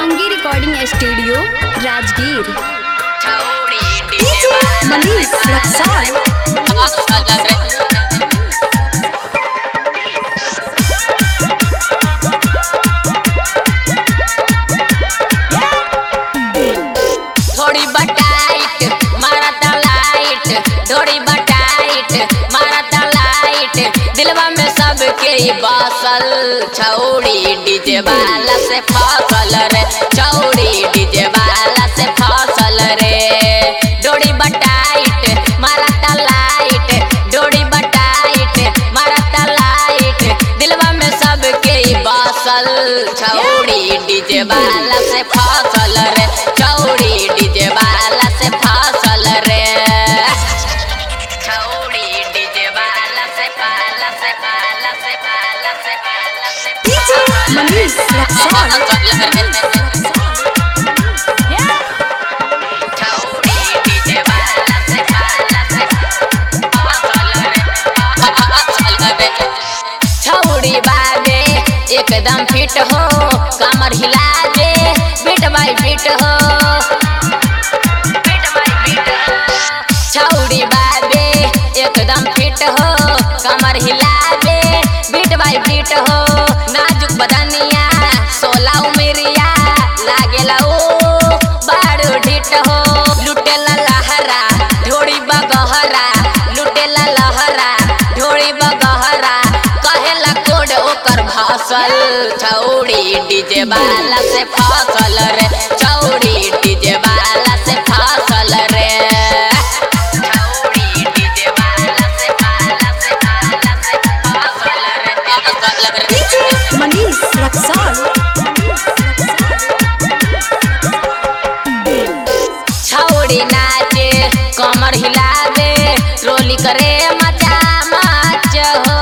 Shivangi recording studio Rajgir. Manish Raxaul थोड़ी बटाइट मारता लाइट, थोड़ी बटाइट मारता लाइट, दिलवा में सबके बसल छौड़ी डीजे वाला से फसल रे, छौड़ी डीजे वाला से फसल रे। डोरी बटाइट मारता लाइट, डोरी बटाइट मारता लाइट, दिलवा में सबके बसल छौड़ी डीजे वाला से फसल रे, छौड़ी डीजे वाला से फसल रे, छौड़ी डीजे वाला से पाला से पाला से पाला से पाला से मनीष रक्साल छौड़ी डीजे वाला से पाला से फसल रे, छौड़ी बाबे एकदम फिट हो, कमर हिला दे बीट बाई बीट हो, बीट बाई बीट हो। छौड़ी बाबे एकदम फिट हो, कमर हिला दे बीट बाई बीट हो। नाजुक बदनिया 16 उमरिया लागेला ओ बारू ढिट हो। लुटेला लहरा ढोड़ी बगहरा, लुटेला लहरा ढोड़ी बगहरा, कहेला कोड ओकर भासल छौड़ी डीजे वाला से फसल रे, छौड़ी डीजे वाला से फसल रे, छौड़ी डीजे वाला से पाला से पाला से फसल रे, फसल रे। मनीष रक्साल छौड़ी नाचे कमर हिला दे, रोली करे मचा मच हो,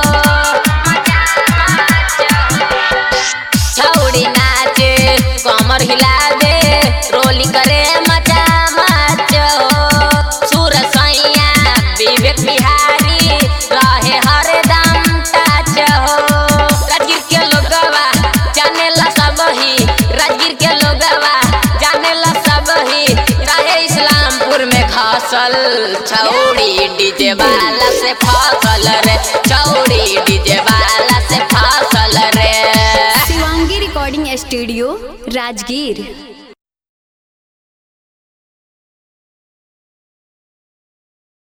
छौड़ी नाचे कमर हिला दे, रोली करे मचा मच हो। सुर सैया विवेक बिहारी रहे हरदम टच हो। राजगीर के लोगवा जानेला सब ही, राजगीर के लोगवा जानेला सब ही, रहे इस्लामपुर में घासल छौड़ी डीजे वाला से फसल रे, छौड़ी डीजे वाला से फसल रे। Shivangi recording studio Rajgir.